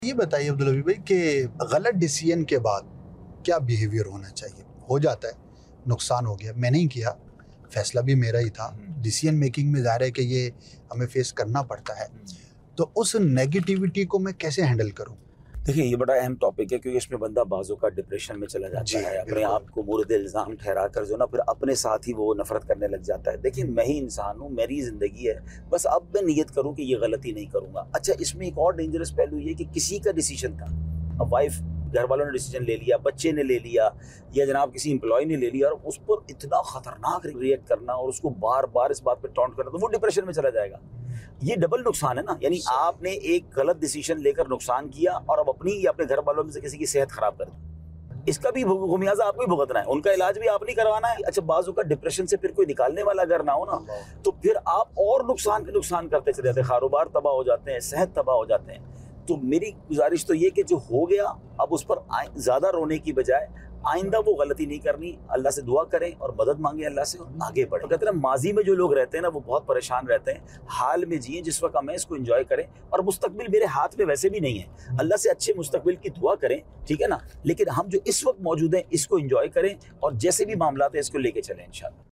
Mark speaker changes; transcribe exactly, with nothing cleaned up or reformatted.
Speaker 1: ये बताइए अब्दुल हबीब भाई कि गलत डिसीजन के बाद क्या बिहेवियर होना चाहिए? हो जाता है, नुकसान हो गया, मैंने ही किया, फैसला भी मेरा ही था, डिसीजन मेकिंग में ज़ाहिर है कि ये हमें फेस करना पड़ता है, तो उस नेगेटिविटी को मैं कैसे हैंडल करूं?
Speaker 2: देखिए, ये बड़ा अहम टॉपिक है क्योंकि इसमें बंदा बाज़ों का डिप्रेशन में चला जाता है, अपने आप को मुर्द इल्ज़ाम ठहरा कर जो ना फिर अपने साथ ही वो नफ़रत करने लग जाता है। देखिए, मैं ही इंसान हूँ, मेरी ज़िंदगी है, बस अब मैं नियत करूँ कि ये गलती नहीं करूँगा। अच्छा, इसमें एक और डेंजरस पहलू ये कि किसी का डिसीजन था, अब वाइफ घर वालों ने डिसीजन ले लिया, बच्चे ने ले लिया या जनाब किसी एम्प्लॉय ने ले लिया और उस पर इतना खतरनाक रिएक्ट करना और उसको बार बार इस बात पे टॉन्ट करना, तो वो डिप्रेशन में चला जाएगा। ये डबल नुकसान है ना, यानी आपने एक गलत डिसीजन लेकर नुकसान किया और अब अपनी या अपने घर वालों में से किसी की सेहत खराब कर दी। इसका भी खुमियाजा आपको ही भुगतना है, उनका इलाज भी आप नहीं करवाना है। अच्छा, बाजू का डिप्रेशन से फिर कोई निकालने वाला अगर ना हो ना, तो फिर आप और नुकसान के नुकसान करते चले जाते हैं, कारोबार तबाह हो जाते हैं, सेहत तबाह हो जाते हैं। तो मेरी गुजारिश तो ये कि जो हो गया अब उस पर ज़्यादा रोने की बजाय आइंदा वो गलती नहीं करनी, अल्लाह से दुआ करें और मदद मांगे अल्लाह से और आगे बढ़ें। कहते हैं ना, माजी में जो लोग रहते हैं ना वो बहुत परेशान रहते हैं, हाल में जिए जिस वक्त हमें इसको एंजॉय करें और मुस्तकबिल मेरे हाथ में वैसे भी नहीं है, अल्लाह से अच्छे मुस्तकबिल की दुआ करें, ठीक है ना, लेकिन हम जो इस वक्त मौजूद हैं इसको एंजॉय करें और जैसे भी मामला है इसको लेके चलें इंशाल्लाह।